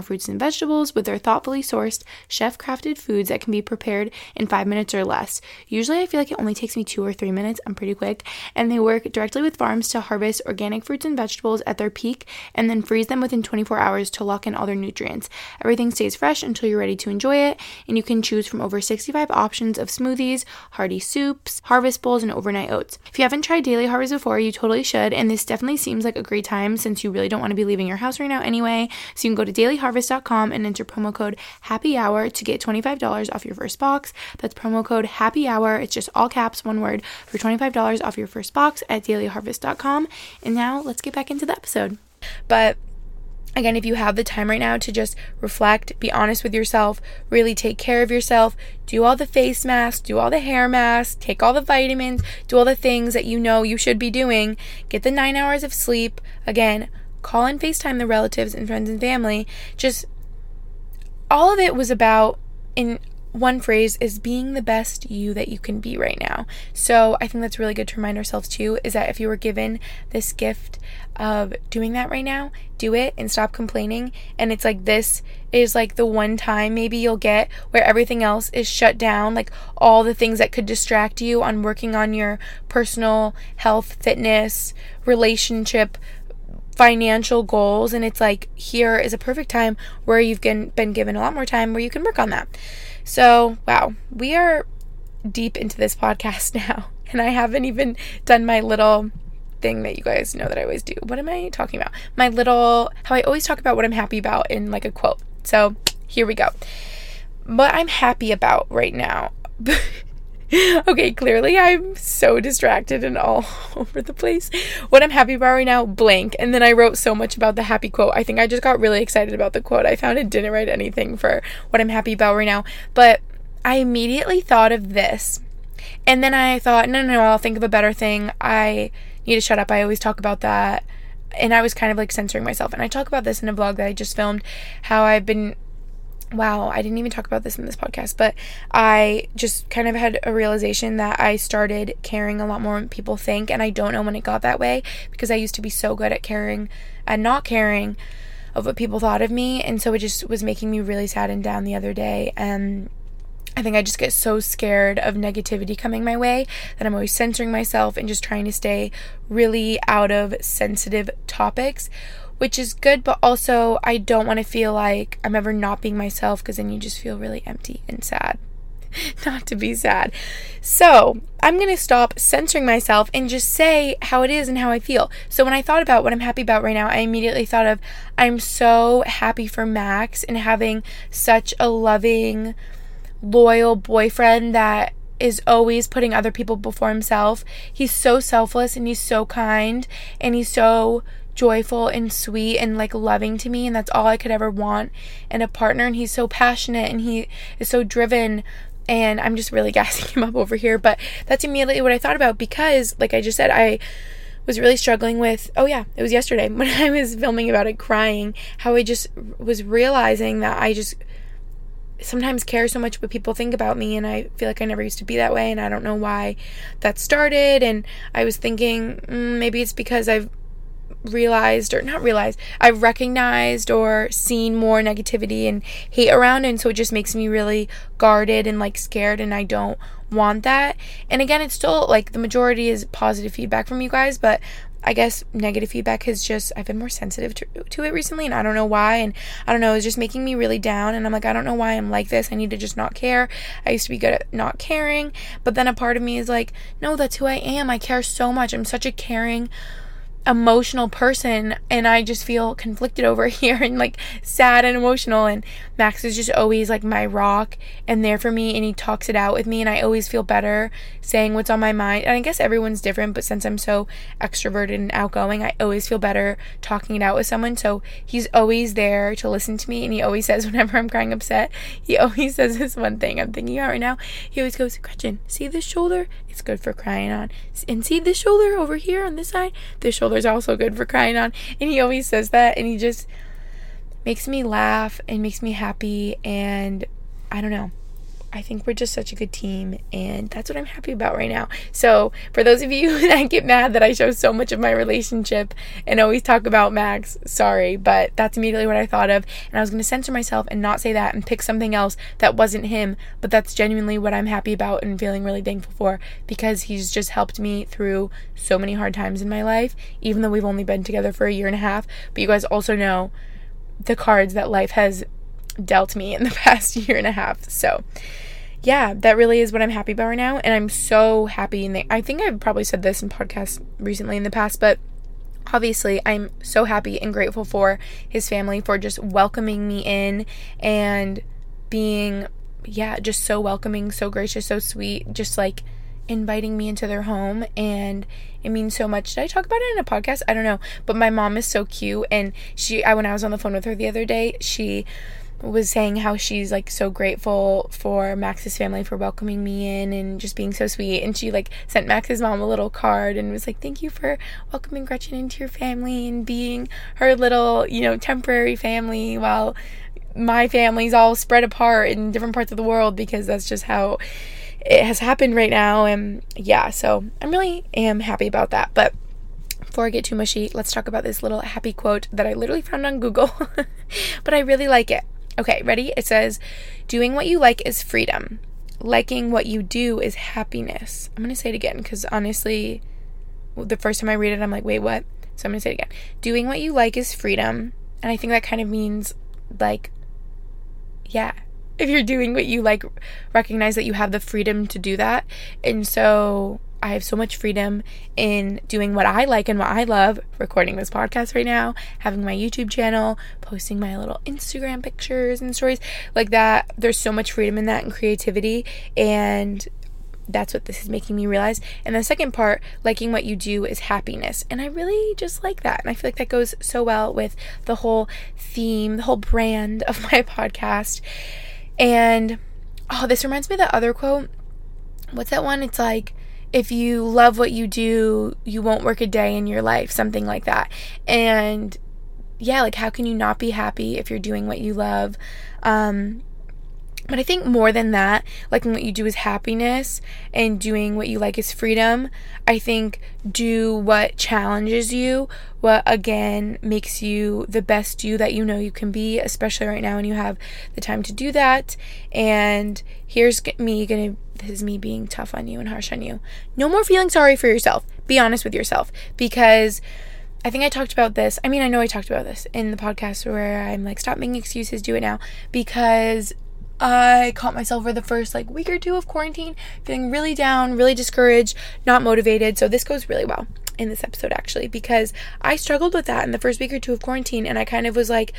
fruits and vegetables with their thoughtfully sourced, chef-crafted foods that can be prepared in 5 minutes or less. Usually I feel like it only takes me 2 or 3 minutes. I'm pretty quick. And they work directly with farms to harvest organic fruits and vegetables at their peak and then freeze them within 24 hours to lock in all their nutrients. Everything stays fresh until you're ready to enjoy it, and you can choose from over 65 options of smoothies, hearty soups, harvest bowls, and overnight oats. If you haven't tried Daily Harvest before, you totally should, and this definitely seems like a great time since you really don't want to be leaving your house right now anyway. So you can go to dailyharvest.com and enter promo code HAPPYHOUR to get $25 off your first box. That's promo code HAPPYHOUR. It's just all caps, one word, for $25 off your first box at dailyharvest.com. And now let's get back into the episode. But again, if you have the time right now to just reflect, be honest with yourself, really take care of yourself, do all the face masks, do all the hair masks, take all the vitamins, do all the things that you know you should be doing, get the 9 hours of sleep, again, call and FaceTime the relatives and friends and family. Just all of it was about, in one phrase, is being the best you that you can be right now. So I think that's really good to remind ourselves too, is that if you were given this gift of doing that right now, do it and stop complaining. And it's like, this is like the one time maybe you'll get where everything else is shut down, like all the things that could distract you on working on your personal health, fitness, relationship, financial goals. And it's like, here is a perfect time where you've been given a lot more time where you can work on that. So, wow, we are deep into this podcast now, and I haven't even done my little thing that you guys know that I always do. What am I talking about? How I always talk about what I'm happy about in like a quote. So, here we go. What I'm happy about right now. Okay, clearly I'm so distracted and all over the place. What I'm happy about right now, blank. And then I wrote so much about the happy quote. I think I just got really excited about the quote. I found it didn't write anything for what I'm happy about right now. But I immediately thought of this. And then I thought, no, I'll think of a better thing. I need to shut up. I always talk about that. And I was kind of like censoring myself. And I talk about this in a vlog that I just filmed, how I've been... Wow, I didn't even talk about this in this podcast, but I just kind of had a realization that I started caring a lot more when people think, and I don't know when it got that way, because I used to be so good at caring and not caring of what people thought of me, and so it just was making me really sad and down the other day, and I think I just get so scared of negativity coming my way that I'm always censoring myself and just trying to stay really out of sensitive topics, which is good, but also I don't want to feel like I'm ever not being myself, because then you just feel really empty and sad. Not to be sad. So I'm going to stop censoring myself and just say how it is and how I feel. So when I thought about what I'm happy about right now, I immediately thought of, I'm so happy for Max and having such a loving, loyal boyfriend that is always putting other people before himself. He's so selfless and he's so kind and he's so joyful and sweet and like loving to me, and that's all I could ever want in a partner. And he's so passionate and he is so driven, and I'm just really gassing him up over here, but that's immediately what I thought about, because like I just said, I was really struggling with, it was yesterday when I was filming about it, crying, how I just was realizing that I just sometimes care so much what people think about me, and I feel like I never used to be that way, and I don't know why that started. And I was thinking maybe it's because I've recognized or seen more negativity and hate around, and so it just makes me really guarded and like scared, and I don't want that. And again, it's still like the majority is positive feedback from you guys, but I guess negative feedback has just, I've been more sensitive to it recently, and I don't know why, and I don't know, it's just making me really down, and I'm like, I don't know why I'm like this. I need to just not care. I used to be good at not caring, but then a part of me is like, no, that's who I am. I care so much. I'm such a caring, emotional person, and I just feel conflicted over here and like sad and emotional. And Max is just always like my rock and there for me, and he talks it out with me, and I always feel better saying what's on my mind. And I guess everyone's different, but since I'm so extroverted and outgoing, I always feel better talking it out with someone. So he's always there to listen to me, and he always says, whenever I'm crying upset, he always says this one thing I'm thinking about right now. He always goes, Gretchen, see this shoulder? It's good for crying on. And see this shoulder over here on this side? This shoulder's also good for crying on. And he always says that, and he just makes me laugh and makes me happy. And I don't know, I think we're just such a good team, and that's what I'm happy about right now. So for those of you that get mad that I show so much of my relationship and always talk about Max, sorry, but that's immediately what I thought of, and I was going to censor myself and not say that and pick something else that wasn't him, but that's genuinely what I'm happy about and feeling really thankful for, because he's just helped me through so many hard times in my life, even though we've only been together for a year and a half. But you guys also know the cards that life has dealt me in the past year and a half. So yeah, that really is what I'm happy about right now, and I'm so happy. And I think I've probably said this in podcasts recently in the past, but obviously I'm so happy and grateful for his family for just welcoming me in and being, just so welcoming, so gracious, so sweet, just like inviting me into their home, and it means so much. Did I talk about it in a podcast? I don't know, but my mom is so cute, and when I was on the phone with her the other day, she was saying how she's like so grateful for Max's family for welcoming me in and just being so sweet, and she like sent Max's mom a little card and was like, thank you for welcoming Gretchen into your family and being her little, temporary family while my family's all spread apart in different parts of the world, because that's just how it has happened right now. And so I really am happy about that. But before I get too mushy, let's talk about this little happy quote that I literally found on Google, but I really like it. Okay, ready? It says, doing what you like is freedom. Liking what you do is happiness. I'm going to say it again because honestly, the first time I read it, I'm like, wait, what? So I'm going to say it again. Doing what you like is freedom. And I think that kind of means like, if you're doing what you like, recognize that you have the freedom to do that. And so I have so much freedom in doing what I like and what I love, recording this podcast right now, having my YouTube channel, posting my little Instagram pictures and stories like that. There's so much freedom in that and creativity, and that's what this is making me realize. And the second part, liking what you do is happiness. And I really just like that. And I feel like that goes so well with the whole theme, the whole brand of my podcast. And, this reminds me of that other quote. What's that one? It's like, if you love what you do, you won't work a day in your life, something like that. And like, how can you not be happy if you're doing what you love? But I think more than that, liking what you do is happiness and doing what you like is freedom. I think do what challenges you, what again makes you the best you that you know you can be, especially right now when you have the time to do that. And this is me being tough on you and harsh on you. No more feeling sorry for yourself. Be honest with yourself, because I think I talked about this. I know I talked about this in the podcast where I'm like, stop making excuses, do it now, because I caught myself for the first week or two of quarantine feeling really down, really discouraged, not motivated. So this goes really well in this episode actually, because I struggled with that in the first week or two of quarantine, and I kind of was like,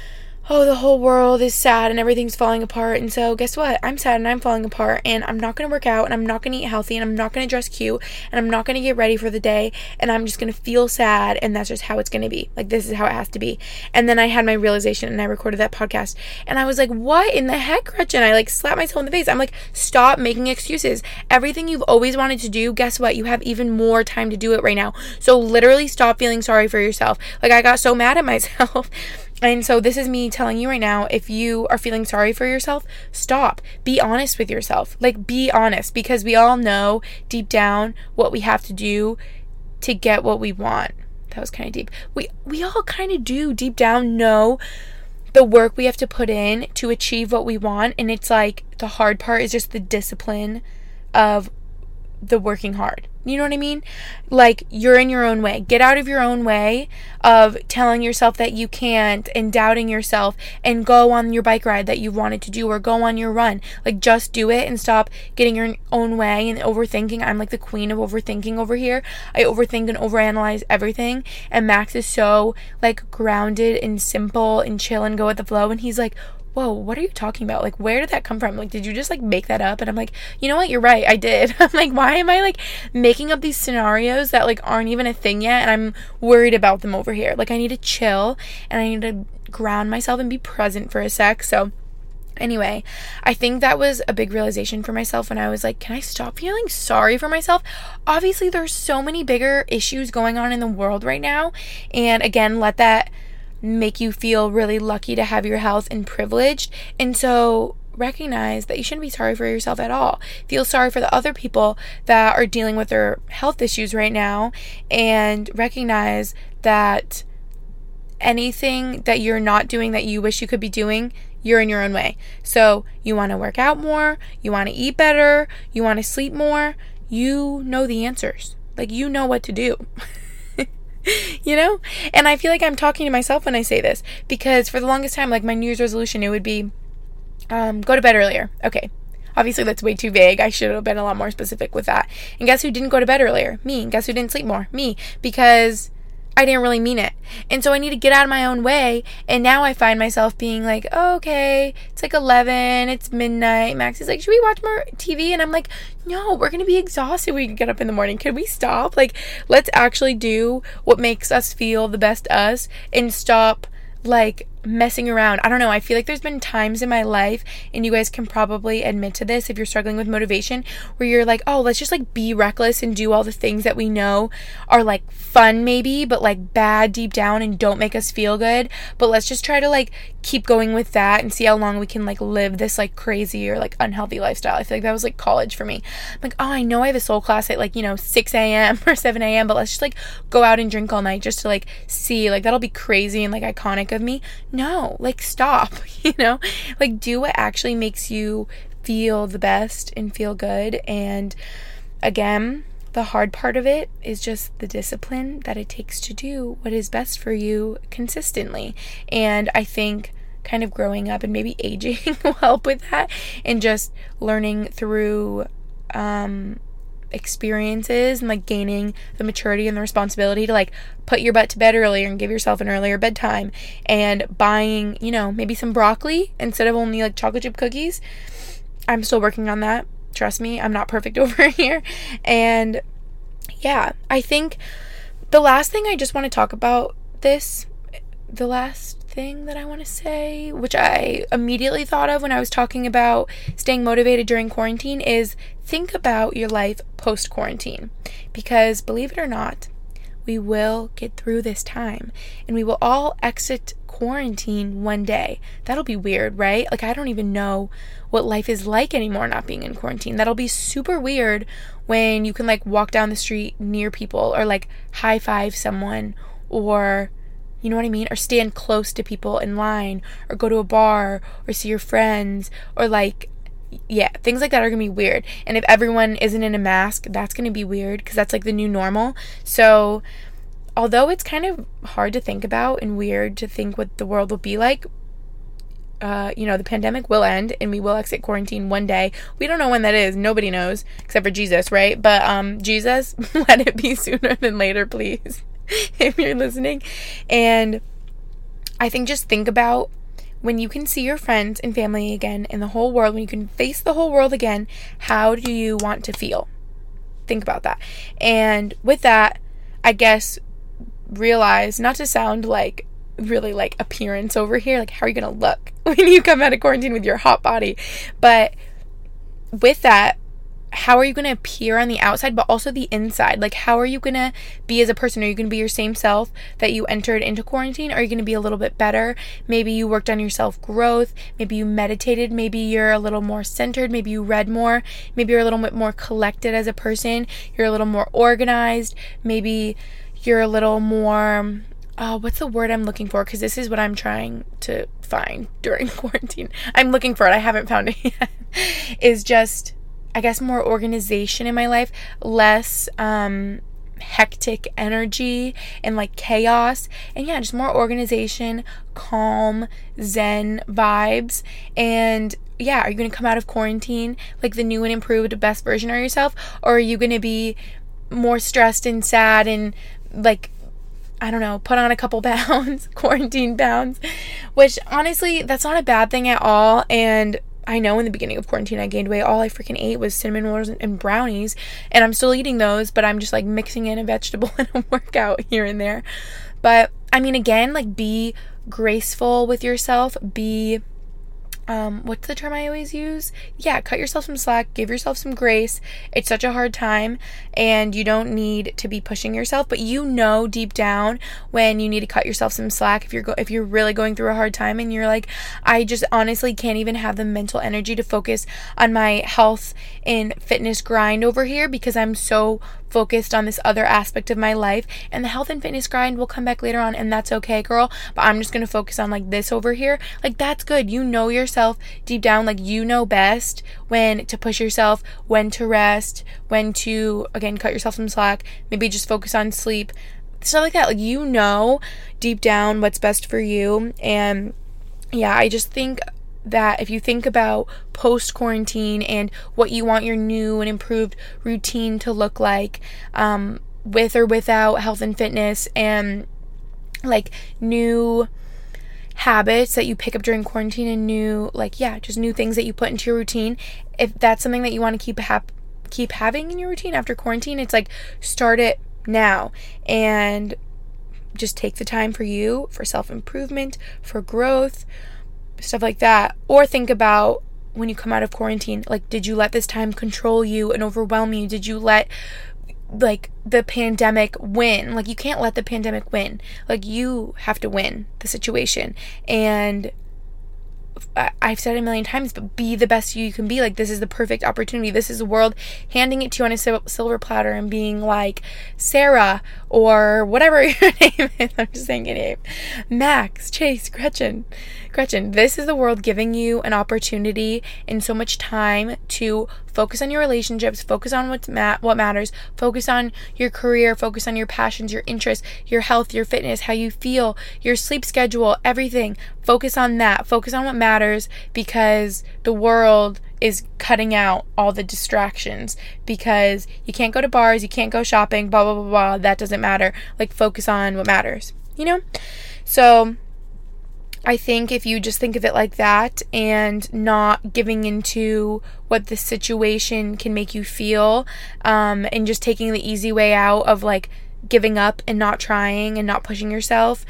oh, the whole world is sad and everything's falling apart. And so guess what? I'm sad and I'm falling apart, and I'm not going to work out, and I'm not going to eat healthy, and I'm not going to dress cute, and I'm not going to get ready for the day, and I'm just going to feel sad, and that's just how it's going to be. This is how it has to be. And then I had my realization, and I recorded that podcast, and I was like, what in the heck, Gretchen? I slapped myself in the face. I'm like, stop making excuses. Everything you've always wanted to do, guess what? You have even more time to do it right now. So literally stop feeling sorry for yourself. I got so mad at myself. And so this is me telling you right now, if you are feeling sorry for yourself, stop. Be honest with yourself. Be honest, because we all know deep down what we have to do to get what we want. That was kind of deep. We all kind of do deep down know the work we have to put in to achieve what we want. And it's the hard part is just the discipline of the working hard. You know what I mean? You're in your own way. Get out of your own way of telling yourself that you can't and doubting yourself, and go on your bike ride that you wanted to do, or go on your run. Just do it and stop getting your own way and overthinking. I'm the queen of overthinking over here. I overthink and overanalyze everything. And Max is so grounded and simple and chill and go with the flow. And he's like, whoa, what are you talking about? Where did that come from? Did you just make that up? And I'm like, you know what? You're right. I did. I'm like, why am I making up these scenarios that aren't even a thing yet? And I'm worried about them over here. I need to chill, and I need to ground myself and be present for a sec. So anyway, I think that was a big realization for myself when I was like, can I stop feeling sorry for myself? Obviously, there's so many bigger issues going on in the world right now. And again, let that make you feel really lucky to have your health and privileged. And so recognize that you shouldn't be sorry for yourself at all. Feel sorry for the other people that are dealing with their health issues right now, and recognize that anything that you're not doing that you wish you could be doing, you're in your own way. So you want to work out more, you want to eat better, you want to sleep more, you know the answers. Like, you know what to do. You know? And I feel like I'm talking to myself when I say this, because for the longest time, like, my New Year's resolution, it would be go to bed earlier. Okay. Obviously, that's way too vague. I should have been a lot more specific with that. And guess who didn't go to bed earlier? Me. And guess who didn't sleep more? Me. Because I didn't really mean it. And so I need to get out of my own way. And now I find myself being like, oh, okay, it's like 11, it's midnight. Max is like, should we watch more TV? And I'm like, no, we're going to be exhausted when we get up in the morning. Could we stop? Like, let's actually do what makes us feel the best us and stop, like, messing around. I don't know. I feel like there's been times in my life, and you guys can probably admit to this if you're struggling with motivation, where you're like, oh, let's just like be reckless and do all the things that we know are like fun maybe, but like bad deep down and don't make us feel good. But let's just try to like keep going with that and see how long we can like live this like crazy or like unhealthy lifestyle. I feel like that was like college for me. I'm like, oh, I know I have a soul class at like, 6 a.m. or 7 a.m., but let's just like go out and drink all night just to like see, like, that'll be crazy and like iconic of me. No, like, stop, like, do what actually makes you feel the best and feel good. And again, the hard part of it is just the discipline that it takes to do what is best for you consistently. And I think kind of growing up and maybe aging will help with that, and just learning through experiences and like gaining the maturity and the responsibility to like put your butt to bed earlier and give yourself an earlier bedtime, and buying, maybe some broccoli instead of only like chocolate chip cookies. I'm still working on that. Trust me, I'm not perfect over here. And yeah, I think the last thing I just want to talk about the last thing that I want to say, which I immediately thought of when I was talking about staying motivated during quarantine, is think about your life post-quarantine. Because believe it or not, we will get through this time, and we will all exit quarantine one day. That'll be weird, right? Like, I don't even know what life is like anymore not being in quarantine. That'll be super weird when you can like walk down the street near people, or like high five someone, or you know what I mean? Or stand close to people in line, or go to a bar, or see your friends, or like, yeah, things like that are going to be weird. And if everyone isn't in a mask, that's going to be weird, because that's like the new normal. So although it's kind of hard to think about and weird to think what the world will be like, the pandemic will end and we will exit quarantine one day. We don't know when that is. Nobody knows except for Jesus, right? But Jesus, let it be sooner than later, please. If you're listening. And I think just think about when you can see your friends and family again in the whole world, when you can face the whole world again, how do you want to feel? Think about that. And with that, I guess, realize, not to sound like really like appearance over here, like how are you going to look when you come out of quarantine with your hot body? But with that, how are you going to appear on the outside, but also the inside? Like, how are you going to be as a person? Are you going to be your same self that you entered into quarantine? Are you going to be a little bit better? Maybe you worked on your self-growth. Maybe you meditated. Maybe you're a little more centered. Maybe you read more. Maybe you're a little bit more collected as a person. You're a little more organized. Maybe you're a little more, what's the word I'm looking for? Because this is what I'm trying to find during quarantine. I'm looking for it. I haven't found it yet. Is just, I guess, more organization in my life, less hectic energy and like chaos, and yeah, just more organization, calm, zen vibes. And yeah, are you going to come out of quarantine like the new and improved best version of yourself, or are you going to be more stressed and sad and like, I don't know, put on a couple pounds, quarantine pounds, which honestly, that's not a bad thing at all. And I know in the beginning of quarantine I gained weight. All I freaking ate was cinnamon rolls and brownies, and I'm still eating those, but I'm just like mixing in a vegetable and a workout here and there. But I mean, again, like, be graceful with yourself, be what's the term I always use? Yeah, cut yourself some slack, give yourself some grace. It's such a hard time and you don't need to be pushing yourself, but you know deep down when you need to cut yourself some slack if you're really going through a hard time and you're like, I just honestly can't even have the mental energy to focus on my health and fitness grind over here because I'm so focused on this other aspect of my life, and the health and fitness grind will come back later on, and that's okay, girl, but I'm just gonna focus on like this over here. Like, that's good. You know yourself deep down, like you know best when to push yourself, when to rest, when to again cut yourself some slack, maybe just focus on sleep, stuff like that. Like, you know deep down what's best for you. And yeah, I just think that if you think about post-quarantine and what you want your new and improved routine to look like, with or without health and fitness, and like new habits that you pick up during quarantine and new, just new things that you put into your routine, if that's something that you want to keep having in your routine after quarantine, it's like, start it now and just take the time for you, for self-improvement, for growth, stuff like that. Or think about when you come out of quarantine, like, did you let this time control you and overwhelm you? Did you let the pandemic win? Like, you can't let the pandemic win. Like, you have to win the situation. And I've said it a million times, but be the best you can be. Like, this is the perfect opportunity. This is the world handing it to you on a silver platter and being like, Sarah, or whatever your name is. I'm just saying your name. Max, Chase, Gretchen. This is the world giving you an opportunity and so much time to focus on your relationships, focus on what matters, focus on your career, focus on your passions, your interests, your health, your fitness, how you feel, your sleep schedule, everything. Focus on that. Focus on what matters, because the world is cutting out all the distractions, because you can't go to bars, you can't go shopping, blah, blah, blah, blah. That doesn't matter. Like, focus on what matters, you know? So I think if you just think of it like that and not giving into what the situation can make you feel, and just taking the easy way out of like giving up and not trying and not pushing yourself,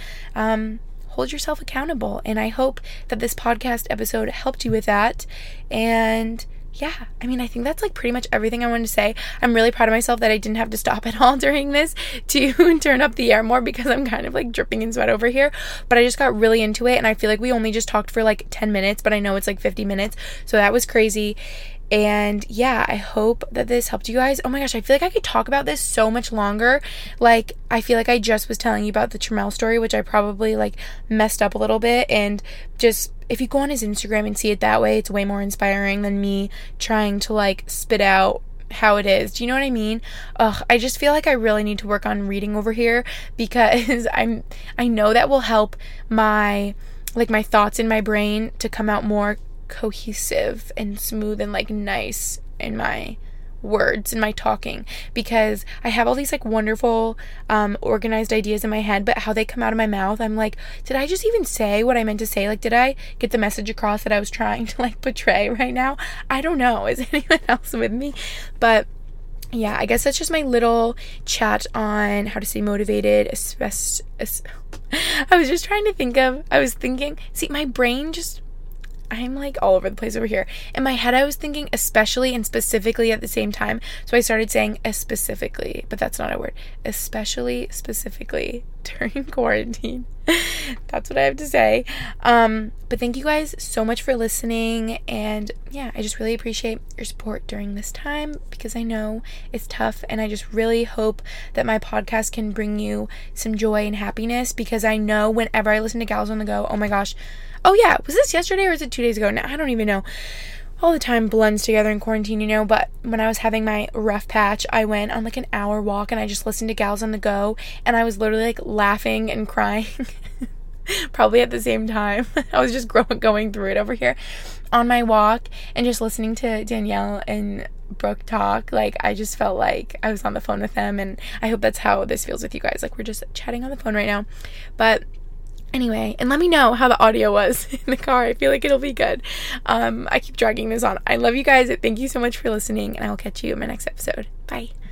hold yourself accountable. And I hope that this podcast episode helped you with that. And yeah, I mean, I think that's like pretty much everything I wanted to say. I'm really proud of myself that I didn't have to stop at all during this to turn up the air more, because I'm kind of like dripping in sweat over here. But I just got really into it, and I feel like we only just talked for like 10 minutes, but I know it's like 50 minutes. So that was crazy. And yeah, I hope that this helped you guys. Oh my gosh, I feel like I could talk about this so much longer. Like, I feel like I just was telling you about the Trammell story, which I probably like messed up a little bit. And just, if you go on his Instagram and see it that way, it's way more inspiring than me trying to like spit out how it is. Do you know what I mean? I just feel like I really need to work on reading over here, because I know that will help my thoughts in my brain to come out more cohesive and smooth and like nice in my words and my talking, because I have all these like wonderful organized ideas in my head, but how they come out of my mouth, I'm like, did I just even say what I meant to say? Like, did I get the message across that I was trying to like portray right now? I don't know. Is anyone else with me? But yeah, I guess that's just my little chat on how to stay motivated. I was just trying to think of, my brain just, I'm like all over the place over here. In my head, I was thinking especially and specifically at the same time. So I started saying specifically, but that's not a word. Especially, specifically during quarantine. That's what I have to say. But thank you guys so much for listening. And yeah, I just really appreciate your support during this time, because I know it's tough. And I just really hope that my podcast can bring you some joy and happiness, because I know whenever I listen to Gals on the Go, oh my gosh, oh yeah, was this yesterday or was it 2 days ago? Now, I don't even know. All the time blends together in quarantine, you know, but when I was having my rough patch, I went on like an hour walk and I just listened to Gals on the Go, and I was literally like laughing and crying probably at the same time. I was just going through it over here on my walk and just listening to Danielle and Brooke talk. Like, I just felt like I was on the phone with them, and I hope that's how this feels with you guys. Like, we're just chatting on the phone right now. But anyway, and let me know how the audio was in the car. I feel like it'll be good. I keep dragging this on. I love you guys. Thank you so much for listening, and I will catch you in my next episode. Bye.